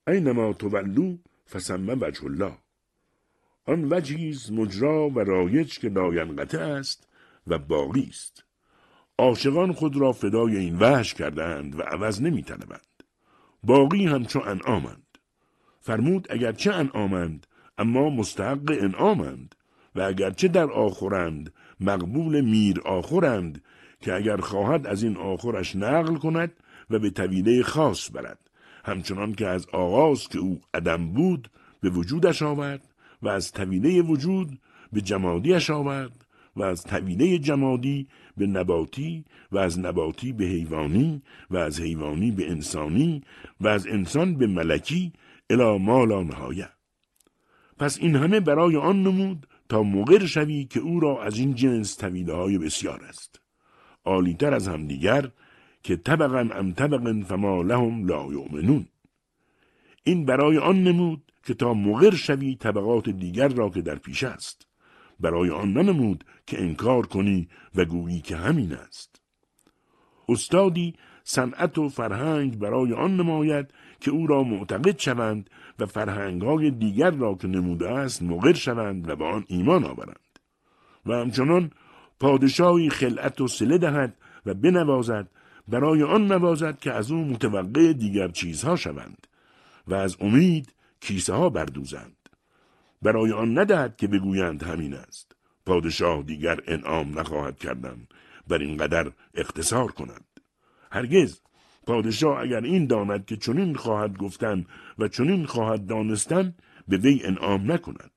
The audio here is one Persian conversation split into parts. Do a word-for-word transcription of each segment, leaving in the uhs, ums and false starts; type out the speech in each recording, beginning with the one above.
اینما تولوا فثم وجه الله. آن وجهی است مجرا و رایج که لاینقطع است و باقی است. عاشقان خود را فدای این وجه کردند و عوض نمی طلبند. باقی همچو انعامند. فرمود اگرچه انعامند اما مستحق انعامند و اگرچه در آخرند مقبول میر آخرند که اگر خواهد از این آخرش نقل کند و به طویله خاص برد، همچنان که از آغاز که او عدم بود به وجودش آورد و از طویله وجود به جمادیش آورد و از طویله جمادی به نباتی و از نباتی به حیوانی و از حیوانی به انسانی و از انسان به ملکی الی ما لا نهایه. پس این همه برای آن نمود تا مقر شوی که او را از این جنس طویله های بسیار است، عالیتر از همدیگر، که طبقا ام طبقا فما لهم لا یؤمنون. این برای آن نمود که تا مقر شوی طبقات دیگر را که در پیش است، برای آن ننمود که انکار کنی و گویی که همین است. استادی صنعت و فرهنگ برای آن نماید که او را معتقد شوند و فرهنگ‌های دیگر را که نموده است مقر شوند و به آن ایمان آورند. و همچنان پادشاهی خلعت و صله دهد و بنوازد، برای آن نوازد که از او متوقع دیگر چیزها شوند و از امید کیسه ها بردوزند. برای آن ندهد که بگویند همین است. پادشاه دیگر انعام نخواهد کردن بر این قدر اختصار کند. هرگز پادشاه اگر این داند که چنین خواهد گفتن و چنین خواهد دانستن، به وی انعام نکند.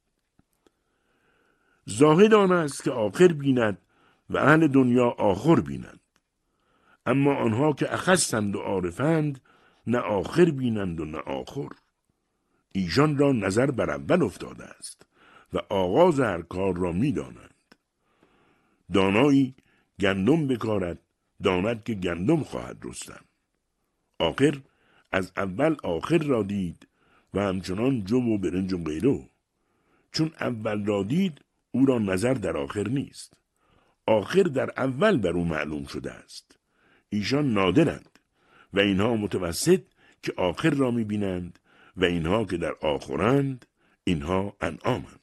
زاهد آن است که آخر بیند و اهل دنیا آخر بیند. اما آنها که اخصند و عارفند نه آخر بینند و نه آخر. ایشان را نظر بر اول افتاده است و آغاز هر کار را می دانند. دانایی گندم بکارد داند که گندم خواهد رستن. آخر از اول آخر را دید و همچنان جو و برنج و غیره. چون اول را دید او را نظر در آخر نیست. آخر در اول بر او معلوم شده است. ایشان نادرند و اینها متوسط که آخر را می بینند و اینها که در آخرند، اینها انعامند.